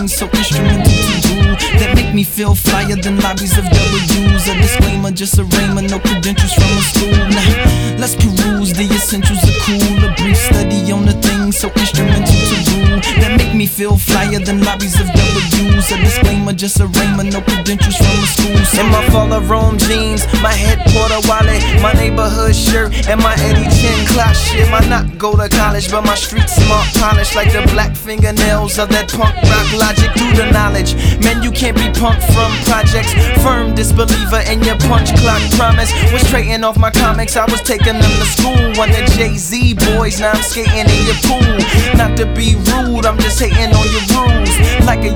things so instrumental to rule, that make me feel flyer than lobbies of W's. A disclaimer, just a rhymer, no credentials from a school. Now, let's peruse the essentials of cool. A brief study on the things so instrumental to rule, that make me feel flyer than lobbies of W's. A disclaimer, just a rhymer, no credentials from a school. In my fall of Rome jeans, my head Porter wallet, my neighborhood shirt, and my Eddie Chin clock shit. My not go to college, but my street smart polish like the black fingernails of that punk rock logic. Through the knowledge, man, you can't be punked from projects. Firm disbeliever in your punch clock promise. Was trading off my comics, I was taking them to school. One of Jay-Z boys, now I'm skating in your pool. Not to be rude, I'm just hating on your rules. Like a